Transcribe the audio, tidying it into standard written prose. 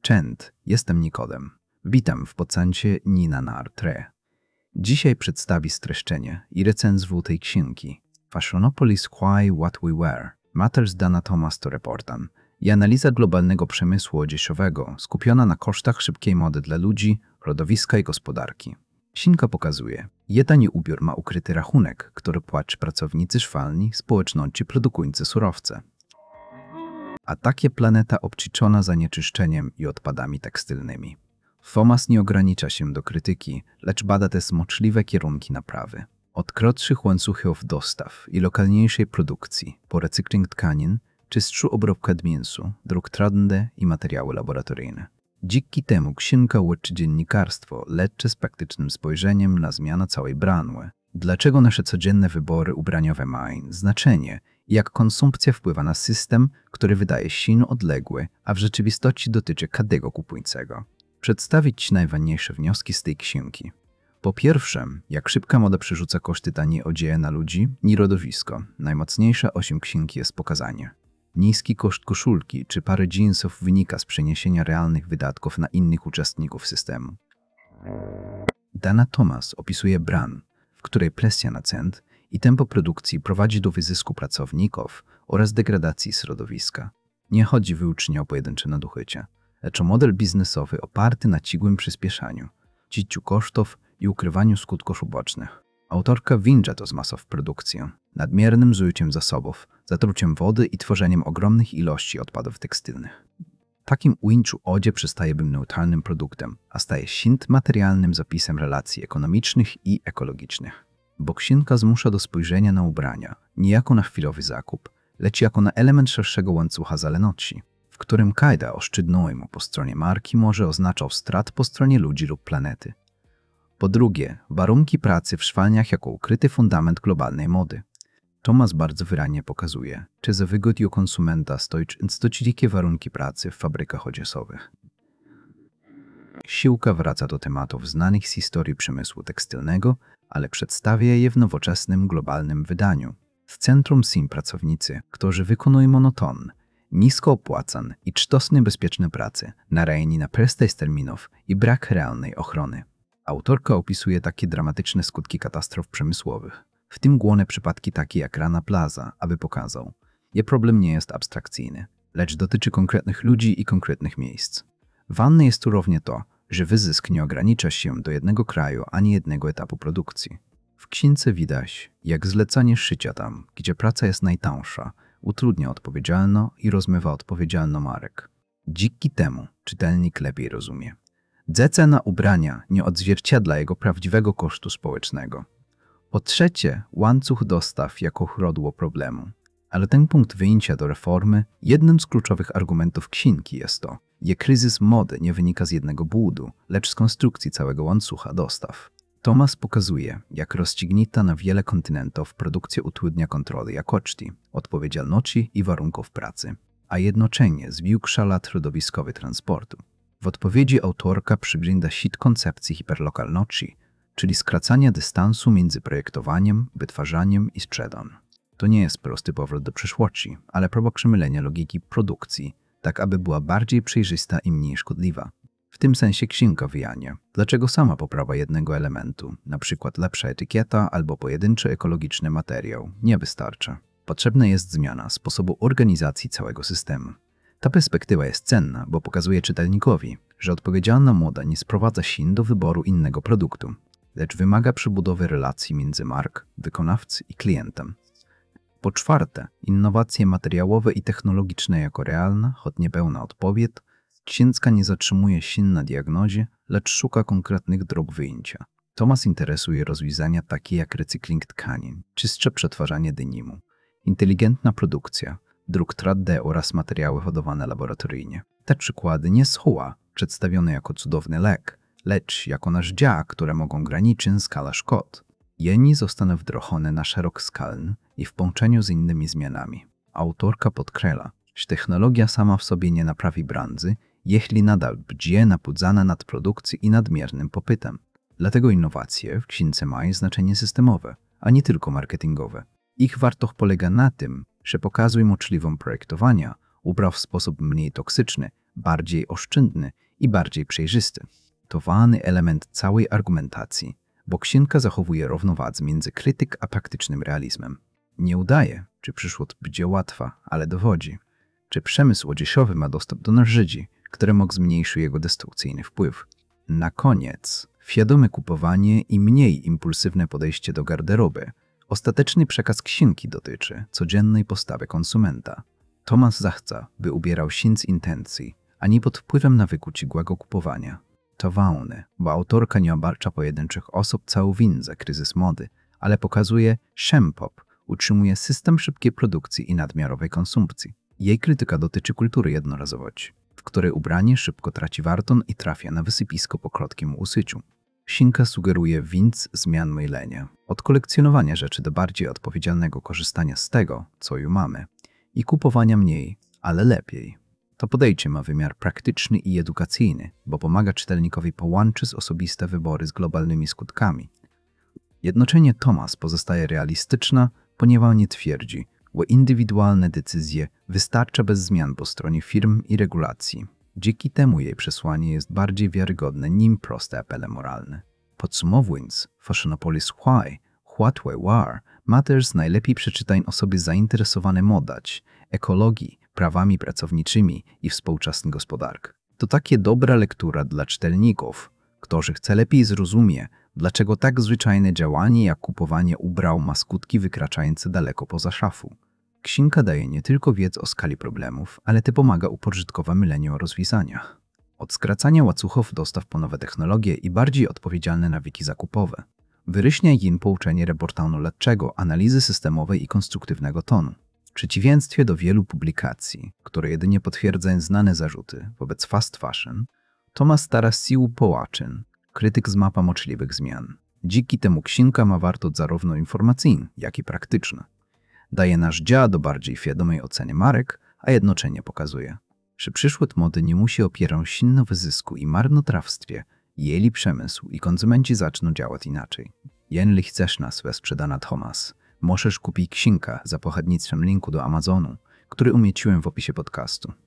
Cześć, jestem Nikodem. Witam w podcaście Nina Nartre. Dzisiaj przedstawi streszczenie i recenzję tej książki Fashionopolis Why What We Wear Matters Dana Thomas to Reportan i analiza globalnego przemysłu odzieżowego skupiona na kosztach szybkiej mody dla ludzi, środowiska i gospodarki. Książka pokazuje, jaki ubiór ma ukryty rachunek, który płaci pracownicy szwalni społeczności produkujące surowce. A takie planeta obciczona zanieczyszczeniem i odpadami tekstylnymi. Thomas nie ogranicza się do krytyki, lecz bada też możliwe kierunki naprawy. Od krótszych łańcuchów dostaw i lokalniejszej produkcji, po recykling tkanin, czystszą obróbkę mięsu, druk 3D i materiały laboratoryjne. Dzięki temu książka łączy dziennikarstwo, lecz z praktycznym spojrzeniem na zmianę całej branży. Dlaczego nasze codzienne wybory ubraniowe mają znaczenie i jak konsumpcja wpływa na system, który wydaje się odległy, a w rzeczywistości dotyczy każdego kupującego. Przedstawić najważniejsze wnioski z tej książki. Po pierwsze, jak szybka moda przerzuca koszty taniej odzieży na ludzi i środowisko. Najmocniejsza osią książki jest pokazanie. Niski koszt koszulki czy pary jeansów wynika z przeniesienia realnych wydatków na innych uczestników systemu. Dana Thomas opisuje branżę, w której presja na cent i tempo produkcji prowadzi do wyzysku pracowników oraz degradacji środowiska. Nie chodzi wyłącznie o pojedyncze nadużycia, lecz o model biznesowy oparty na ciągłym przyspieszaniu, ciciu kosztów i ukrywaniu skutków ubocznych. Autorka winja to z masów produkcję, nadmiernym zużyciem zasobów, zatruciem wody i tworzeniem ogromnych ilości odpadów tekstylnych. W takim ujęciu odzież przestaje być neutralnym produktem, a staje się materialnym zapisem relacji ekonomicznych i ekologicznych. Bo książka zmusza do spojrzenia na ubrania nie jako na chwilowy zakup, lecz jako na element szerszego łańcucha zależności, w którym każda oszczędność po stronie marki może oznaczać strat po stronie ludzi lub planety. Po drugie, warunki pracy w szwalniach jako ukryty fundament globalnej mody. Thomas bardzo wyraźnie pokazuje, że za wygodą konsumenta stoją dzikie warunki pracy w fabrykach odzieżowych. Książka wraca do tematów znanych z historii przemysłu tekstylnego, ale przedstawia je w nowoczesnym, globalnym wydaniu. W centrum są pracownicy, którzy wykonują monotonne, nisko opłacane i czasem niebezpieczne prace, narażeni na presję terminów i brak realnej ochrony. Autorka opisuje takie dramatyczne skutki katastrof przemysłowych, w tym główne przypadki takie jak Rana Plaza, aby pokazał, że problem nie jest abstrakcyjny, lecz dotyczy konkretnych ludzi i konkretnych miejsc. Ważne jest tu również to, że wyzysk nie ogranicza się do jednego kraju ani jednego etapu produkcji. W książce widać, jak zlecanie szycia tam, gdzie praca jest najtańsza, utrudnia odpowiedzialność i rozmywa odpowiedzialność marek. Dzięki temu czytelnik lepiej rozumie, że cena ubrania nie odzwierciedla jego prawdziwego kosztu społecznego. Po trzecie, łańcuch dostaw jako źródło problemu. Ale ten punkt wyjścia do reformy, jednym z kluczowych argumentów książki jest to, że kryzys mody nie wynika z jednego błudu, lecz z konstrukcji całego łańcucha dostaw. Thomas pokazuje, jak rozciągnięta na wiele kontynentów produkcja utrudnia kontrolę jakości, odpowiedzialności i warunków pracy, a jednocześnie zwiększa lat środowiskowy transportu. W odpowiedzi autorka przygląda się koncepcji hiperlokalności, czyli skracania dystansu między projektowaniem, wytwarzaniem i sprzedażą. To nie jest prosty powrót do przeszłości, ale próba przemylenia logiki produkcji, tak aby była bardziej przejrzysta i mniej szkodliwa. W tym sensie książka wyjaśnia, dlaczego sama poprawa jednego elementu, np. lepsza etykieta albo pojedynczy ekologiczny materiał, nie wystarcza. Potrzebna jest zmiana sposobu organizacji całego systemu. Ta perspektywa jest cenna, bo pokazuje czytelnikowi, że odpowiedzialna moda nie sprowadza się do wyboru innego produktu, lecz wymaga przebudowy relacji między mark, wykonawcy i klientem. Po czwarte, innowacje materiałowe i technologiczne jako realna, choć niepełna odpowiedź, książka nie zatrzymuje się na diagnozie, lecz szuka konkretnych dróg wyjścia. Thomas interesuje rozwiązania takie jak recykling tkanin, czystsze przetwarzanie denimu, inteligentna produkcja, druk 3D oraz materiały hodowane laboratoryjnie. Te przykłady nie są przedstawione jako cudowny lek, lecz jako narzędzia, które mogą ograniczyć skalę szkód. Jeni zostaną wdrożone na szerok skalny i w połączeniu z innymi zmianami. Autorka podkreśla, że technologia sama w sobie nie naprawi branży, jeśli nadal będzie nabudzana nadprodukcji i nadmiernym popytem. Dlatego innowacje w książce mają znaczenie systemowe, a nie tylko marketingowe. Ich wartość polega na tym, że pokazują możliwość projektowania upraw w sposób mniej toksyczny, bardziej oszczędny i bardziej przejrzysty. To ważny element całej argumentacji, bo księga zachowuje równowagę między krytyk a praktycznym realizmem. Nie udaje, czy przyszłość będzie łatwa, ale dowodzi, czy przemysł odzieżowy ma dostęp do narzędzi, które mogą zmniejszyć jego destrukcyjny wpływ. Na koniec, świadome kupowanie i mniej impulsywne podejście do garderoby. Ostateczny przekaz księgi dotyczy codziennej postawy konsumenta. Thomas zachce, by ubierał się z intencji, a nie pod wpływem nawyku ciągłego kupowania. To ważne, bo autorka nie obarcza pojedynczych osób całą winę za kryzys mody, ale pokazuje, że pop utrzymuje system szybkiej produkcji i nadmiarowej konsumpcji. Jej krytyka dotyczy kultury jednorazowości, w której ubranie szybko traci wartość i trafia na wysypisko po krótkim usyciu. Księga sugeruje winc zmian myślenia, od kolekcjonowania rzeczy do bardziej odpowiedzialnego korzystania z tego, co już mamy, i kupowania mniej, ale lepiej. To podejście ma wymiar praktyczny i edukacyjny, bo pomaga czytelnikowi połączyć osobiste wybory z globalnymi skutkami. Jednocześnie Thomas pozostaje realistyczna, ponieważ nie twierdzi, że indywidualne decyzje wystarcza bez zmian po stronie firm i regulacji. Dzięki temu jej przesłanie jest bardziej wiarygodne niż proste apele moralne. Podsumowując, Fashionopolis Why, What We War, Matters najlepiej przeczytaj osoby zainteresowane modać, ekologii, prawami pracowniczymi i współczesną gospodarką. To takie dobra lektura dla czytelników, którzy chce lepiej zrozumie, dlaczego tak zwyczajne działanie jak kupowanie ubrał ma skutki wykraczające daleko poza szafu. Księga daje nie tylko wiedzę o skali problemów, ale też pomaga uporządkować myślenie o rozwiązaniach. Od skracania łańcuchów dostaw po nowe technologie i bardziej odpowiedzialne nawyki zakupowe. Wyryśnia im pouczenie reportażu-ledczego, analizy systemowej i konstruktywnego tonu. W przeciwieństwie do wielu publikacji, które jedynie potwierdzają znane zarzuty wobec fast fashion, Thomas stara sił połaczyn, krytyk z mapa możliwych zmian. Dzięki temu księga ma wartość zarówno informacyjną, jak i praktyczną. Daje nasz dział do bardziej świadomej oceny marek, a jednocześnie pokazuje, że przyszłość mody nie musi opierać się na wyzysku i marnotrawstwie, jeżeli przemysł i konsumenci zaczną działać inaczej. Jeżeli chcesz nas wesprzeć na Thomas, możesz kupić księgę za pośrednictwem linku do Amazonu, który umieściłem w opisie podcastu.